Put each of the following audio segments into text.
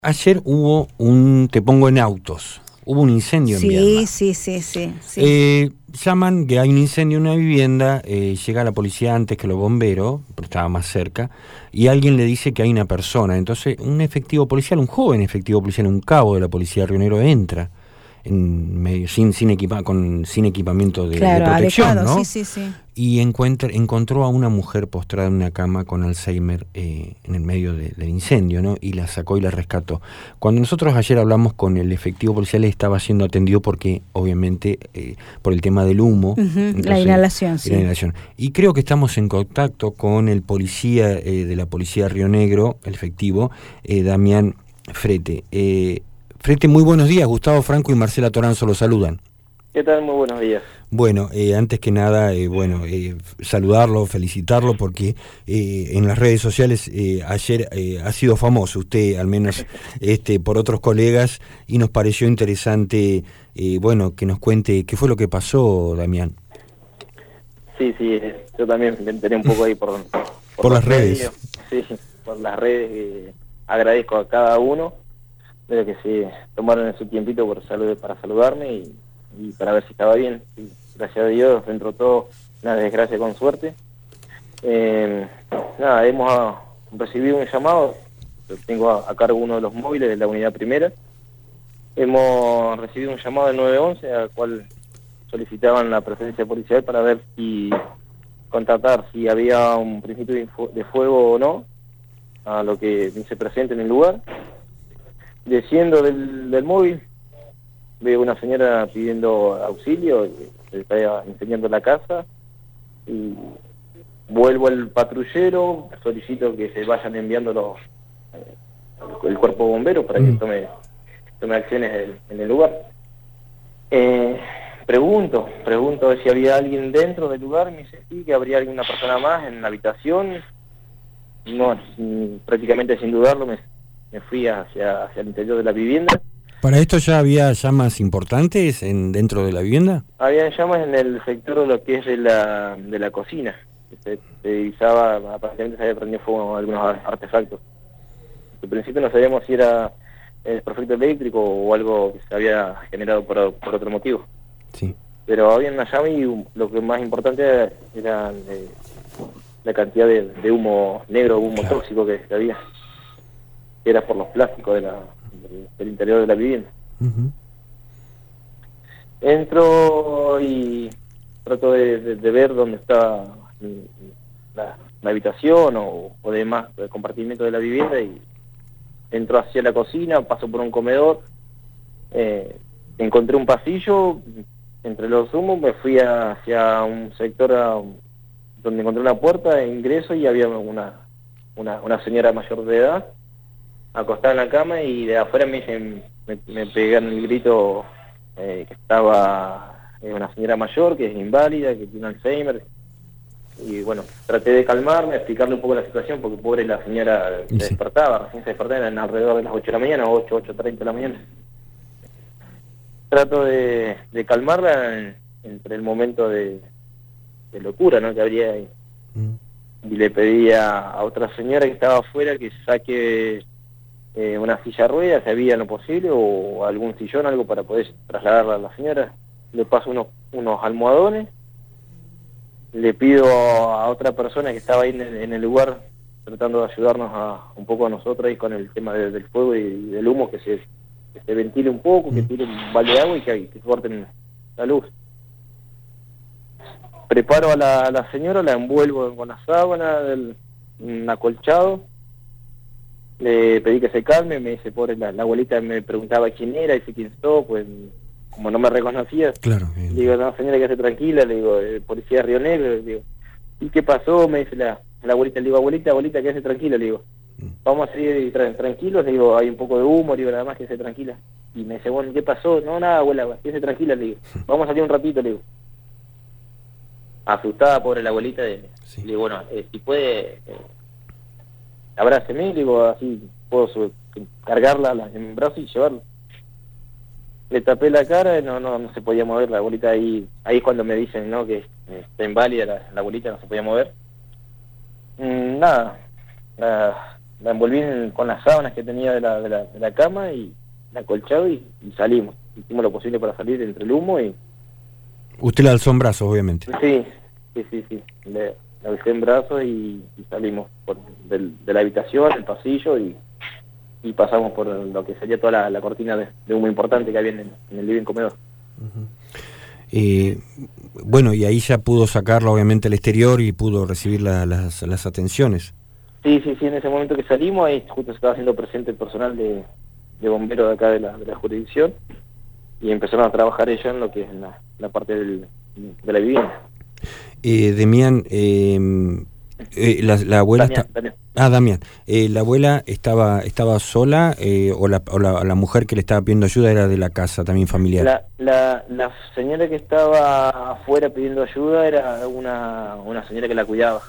Ayer hubo te pongo en autos, hubo un incendio en Viedma. Sí. Llaman que hay un incendio en una vivienda, llega la policía antes que los bomberos, porque estaba más cerca, y alguien le dice que hay una persona. Entonces un efectivo policial, un joven efectivo policial, un cabo de la policía de Río Negro entra, en medio, sin equipamiento de protección, adecuado, ¿no? sí. Y encontró a una mujer postrada en una cama con Alzheimer en el medio del incendio, ¿no? Y la sacó y la rescató. Cuando nosotros ayer hablamos con el efectivo policial, estaba siendo atendido porque, obviamente, por el tema del humo. Entonces, la inhalación, sí. La inhalación. Y creo que estamos en contacto con el policía de la policía de Río Negro, el efectivo, Damián Frete. Frete, muy buenos días. Gustavo Franco y Marcela Toranzo lo saludan. ¿Qué tal? Muy buenos días. Bueno, antes que nada, saludarlo, felicitarlo, porque en las redes sociales ayer ha sido famoso usted, al menos por otros colegas, y nos pareció interesante, que nos cuente qué fue lo que pasó, Damián. Sí, yo también me enteré un poco ahí por las redes. Sí, por las redes. Agradezco a cada uno de que se tomaron en su tiempito para saludarme y para ver si estaba bien. Y gracias a Dios, dentro de todo, una desgracia con suerte. Hemos recibido un llamado. Tengo a cargo uno de los móviles de la unidad primera. Hemos recibido un llamado del 911 al cual solicitaban la presencia policial para ver constatar si había un principio de fuego o no, a lo que dice presente en el lugar. Desciendo del móvil, veo una señora pidiendo auxilio, se está incendiando la casa, y vuelvo al patrullero, solicito que se vayan enviando el cuerpo bombero para que tome acciones en el lugar. Pregunto si había alguien dentro del lugar, me dice sí, que habría alguna persona más en la habitación. No, prácticamente sin dudarlo me fui hacia el interior de la vivienda. ¿Para esto ya había llamas importantes dentro de la vivienda? Había llamas en el sector de lo que es de la cocina. Se divisaba, aparentemente se había prendido fuego algunos artefactos. En principio no sabíamos si era el perfecto eléctrico o algo que se había generado por otro motivo. Sí. Pero había una llama y lo que más importante era la cantidad de humo negro, humo tóxico que había. Era por los plásticos del interior de la vivienda. Entro y trato de ver dónde está la habitación o demás compartimiento de la vivienda, y entro hacia la cocina, paso por un comedor, encontré un pasillo, entre los humos me fui hacia un sector donde encontré una puerta, ingreso y había una señora mayor de edad acostada en la cama, y de afuera me pegaron el grito que estaba una señora mayor, que es inválida, que tiene Alzheimer. Y bueno, traté de calmarme, explicarle un poco la situación, porque pobre la señora se despertaba, recién se despertaba, eran alrededor de las 8 de la mañana, 8:30 de la mañana. Trato de calmarla entre el momento de locura, ¿no?, que habría ahí. Y le pedí a otra señora que estaba afuera que saque una silla de ruedas, si había lo posible, o algún sillón, algo para poder trasladarla a la señora. Le paso unos almohadones, le pido a otra persona que estaba ahí en el lugar, tratando de ayudarnos un poco a nosotros ahí con el tema del fuego y del humo, que se ventile un poco, que tire un balde de agua y que corten la luz. Preparo a la señora, la envuelvo con la sábana, un acolchado. Le pedí que se calme, me dice, pobre, la abuelita me preguntaba quién era, dice quién sos, pues como no me reconocía, claro, le digo, no, señora, quédese tranquila, le digo, policía de Río Negro, le digo, ¿y qué pasó? Me dice la abuelita, le digo, abuelita, quédese tranquila, le digo, vamos a seguir tranquilos, le digo, hay un poco de humo, le digo, nada más, quédese tranquila. Y me dice, bueno, ¿qué pasó? No, nada, abuela, quédese tranquila, le digo, vamos a salir un ratito, le digo. Asustada, pobre la abuelita, le digo, bueno, si puede, abráceme, le digo, así puedo cargarla en brazos y llevarla. Le tapé la cara y no se podía mover la abuelita. Ahí es cuando me dicen, ¿no?, que está inválida la abuelita, no se podía mover. Nada, la envolví con las sábanas que tenía de la cama y la acolchado y salimos. Hicimos lo posible para salir entre el humo y... Usted la alzó en brazos, obviamente. Sí. La alcé en brazos y salimos de la habitación, el pasillo y pasamos por lo que sería toda la cortina de humo importante que había en el living comedor. Bueno, y ahí ya pudo sacarla obviamente al exterior y pudo recibir las atenciones. Sí, en ese momento que salimos, ahí justo se estaba haciendo presente el personal de bomberos de acá de la jurisdicción y empezaron a trabajar ellos en lo que es la parte de la vivienda. Demián, la abuela Damián. Damián, la abuela estaba sola o la mujer que le estaba pidiendo ayuda era de la casa también familiar. La señora que estaba afuera pidiendo ayuda era una señora que la cuidaba.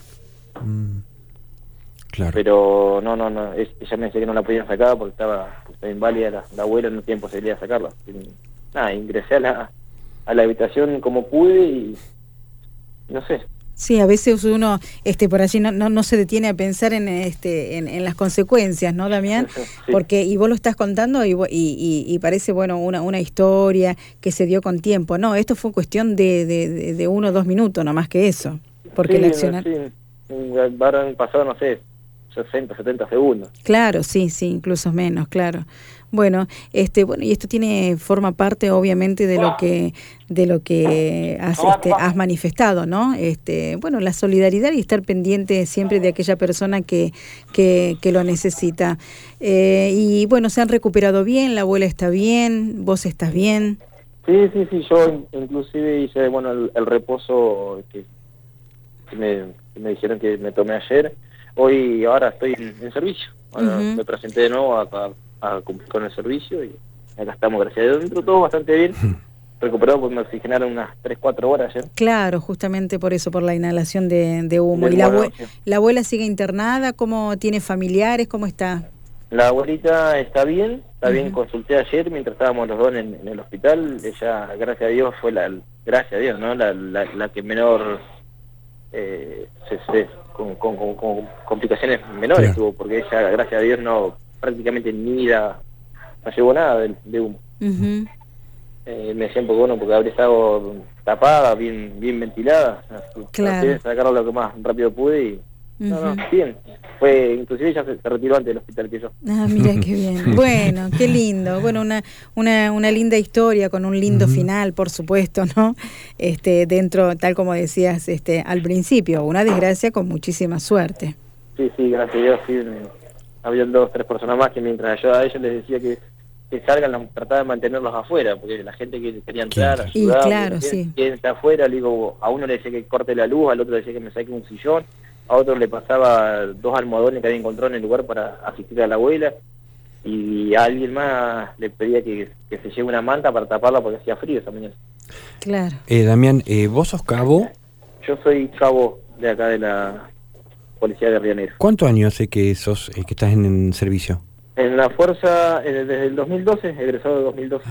Claro. Pero no, ella me decía que no la podían sacar porque estaba inválida la abuela, no tiene posibilidad de sacarla. Ingresé a la habitación como pude y no sé. Sí, a veces uno por allí no se detiene a pensar en las consecuencias, ¿no, Damián? Sí. Porque y vos lo estás contando y parece una historia que se dio con tiempo. No, esto fue cuestión de 1 o 2 minutos, no más que eso. Porque el accionar... Sí, habrán pasado, no sé, 60, 70 segundos. Claro, sí, incluso menos, claro. Bueno, y esto forma parte obviamente de lo que has manifestado, ¿no? La solidaridad y estar pendiente siempre de aquella persona que lo necesita. Y bueno, se han recuperado bien, la abuela está bien, vos estás bien. Sí, yo inclusive hice, el reposo que me dijeron que me tomé ayer. Ahora estoy en servicio. Ahora me presenté de nuevo a cumplir con el servicio y acá estamos, gracias a Dios, dentro todo bastante bien. Recuperado porque me oxigenaron unas 3-4 horas ayer. Claro, justamente por eso, por la inhalación de humo. ¿Y la abuela sigue internada? ¿Cómo tiene familiares? ¿Cómo está? La abuelita está bien, consulté ayer mientras estábamos los dos en el hospital. Ella, gracias a Dios, fue la que menor con complicaciones menores tuvo, porque ella, gracias a Dios, prácticamente ni vida, no llevó nada de humo. Me decía un poco porque habría estado tapada, bien ventilada. Claro. Traté de sacarlo lo que más rápido pude y bien. Inclusive ella se retiró antes del hospital que yo. Mira qué bien. Bueno, qué lindo. Bueno, una linda historia con un lindo final, por supuesto, ¿no? Dentro, tal como decías al principio, una desgracia con muchísima suerte. Sí, gracias a Dios, sí. Había 2 o 3 personas más que mientras yo a ellos les decía que salgan, trataba de mantenerlos afuera, porque la gente que quería entrar, ayudar, y claro, ¿quién está afuera? Le digo, a uno le decía que corte la luz, al otro le decía que me saque un sillón, a otro le pasaba 2 almohadones que había encontrado en el lugar para asistir a la abuela, y a alguien más le pedía que se lleve una manta para taparla porque hacía frío esa mañana. Claro. Damián, ¿vos sos cabo? Yo soy cabo de acá de la Policía de Río Negro. ¿Cuántos años hace que sos que estás en servicio? En la fuerza desde el 2012, egresado de 2012.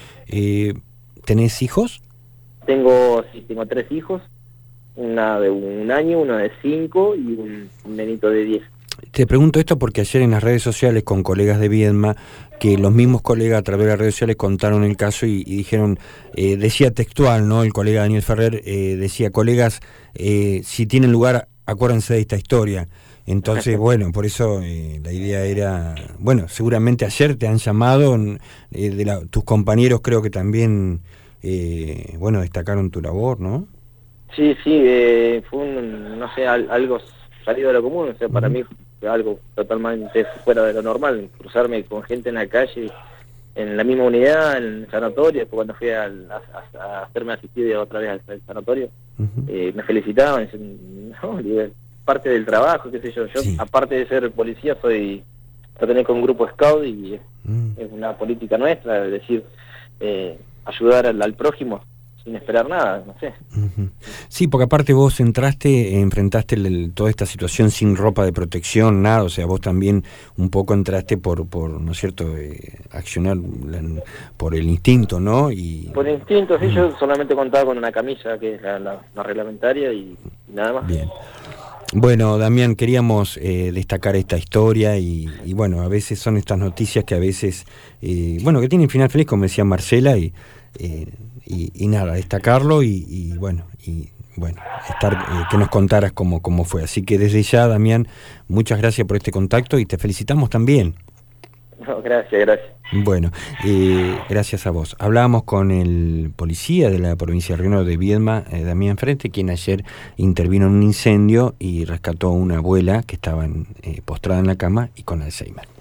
¿Tenés hijos? Tengo 3 hijos, una de 1 año, una de 5 y un nenito de 10. Te pregunto esto porque ayer en las redes sociales con colegas de Viedma, que los mismos colegas a través de las redes sociales contaron el caso y dijeron, decía textual, ¿no? El colega Daniel Ferrer decía, colegas, si tienen lugar, acuérdense de esta historia. Entonces, bueno, por eso la idea era, seguramente ayer te han llamado, tus compañeros creo que también, destacaron tu labor, ¿no? Sí, fue algo salido de lo común, para mí fue algo totalmente fuera de lo normal, cruzarme con gente en la calle, en la misma unidad, en el sanatorio, después cuando fui a hacerme asistir otra vez al sanatorio, me felicitaban, dicen, parte del trabajo, qué sé yo, aparte de ser policía pertenezco a un grupo scout y es una política nuestra, es decir, ayudar al prójimo sin esperar nada, no sé. Sí, porque aparte vos enfrentaste toda esta situación sin ropa de protección, nada, o sea, vos también un poco entraste por ¿no es cierto?, accionar por el instinto, ¿no? Por el instinto, sí, yo solamente contaba con una camisa que es la reglamentaria y nada más. Bien. Bueno, Damián, queríamos destacar esta historia y bueno, a veces son estas noticias que a veces, bueno, que tienen final feliz, como decía Marcela, y nada, destacarlo y bueno, que nos contaras cómo fue. Así que desde ya, Damián, muchas gracias por este contacto y te felicitamos también. No, gracias. Bueno, gracias a vos. Hablábamos con el policía de la provincia de Río Negro de Viedma, Damián Frente, quien ayer intervino en un incendio y rescató a una abuela que estaba postrada en la cama y con Alzheimer.